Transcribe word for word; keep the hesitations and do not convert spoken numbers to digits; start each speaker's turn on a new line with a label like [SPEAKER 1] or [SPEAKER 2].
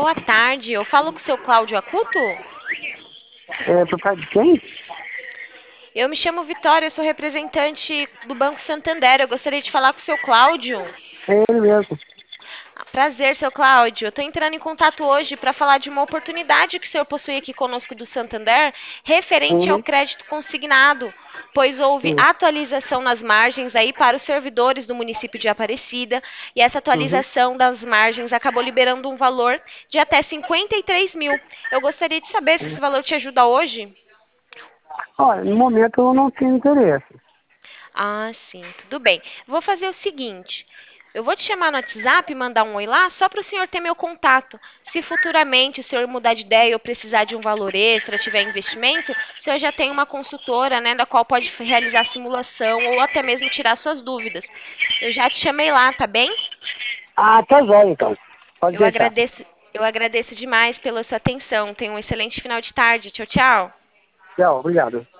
[SPEAKER 1] boa tarde. Eu falo com o seu Cláudio Acuto?
[SPEAKER 2] É, por parte de quem?
[SPEAKER 1] Eu me chamo Vitória, eu sou representante do Banco Santander. Eu gostaria de falar com o seu Cláudio.
[SPEAKER 2] É ele mesmo.
[SPEAKER 1] Ah, prazer, seu Cláudio. Eu estou entrando em contato hoje para falar de uma oportunidade que o senhor possui aqui conosco do Santander, referente ao
[SPEAKER 2] Uhum.
[SPEAKER 1] crédito consignado, pois houve
[SPEAKER 2] Sim.
[SPEAKER 1] atualização nas margens aí para os servidores do município de Aparecida, e essa
[SPEAKER 2] Uhum.
[SPEAKER 1] atualização das margens acabou liberando um valor de até cinquenta e três mil. Eu gostaria de saber se esse valor te ajuda hoje.
[SPEAKER 2] Olha, no momento eu não tenho interesse.
[SPEAKER 1] Ah, sim, tudo bem. Vou fazer o seguinte: eu vou te chamar no WhatsApp e mandar um oi lá, só para o senhor ter meu contato. Se futuramente o senhor mudar de ideia ou precisar de um valor extra, tiver investimento, o senhor já tem uma consultora, né, da qual pode realizar simulação ou até mesmo tirar suas dúvidas. Eu já te chamei lá, tá bem?
[SPEAKER 2] Ah, tá jóia então. Pode
[SPEAKER 1] Eu
[SPEAKER 2] deixar.
[SPEAKER 1] agradeço, eu agradeço demais pela sua atenção. Tenha um excelente final de tarde. Tchau, tchau.
[SPEAKER 2] Tchau, obrigado.